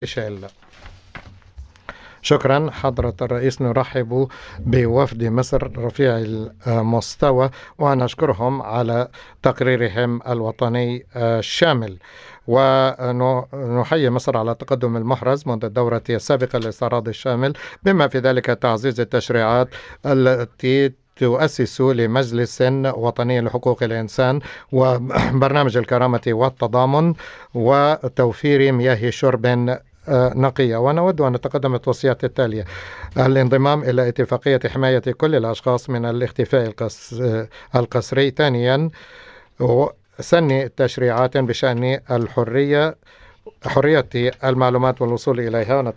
شيل. شكرا حضرة الرئيس. نرحب بوفد مصر رفيع المستوى ونشكرهم على تقريرهم الوطني الشامل، ونحيي مصر على التقدم المحرز منذ الدورة السابقة للاستعراض الشامل، بما في ذلك تعزيز التشريعات التي تؤسس لمجلس وطني لحقوق الإنسان وبرنامج الكرامة والتضامن وتوفير مياه شرب نقية. ونود أن نتقدم التوصيات التالية: الانضمام إلى اتفاقية حماية كل الأشخاص من الاختفاء القسري. ثانيا، سن تشريعات بشأن حرية المعلومات والوصول إليها.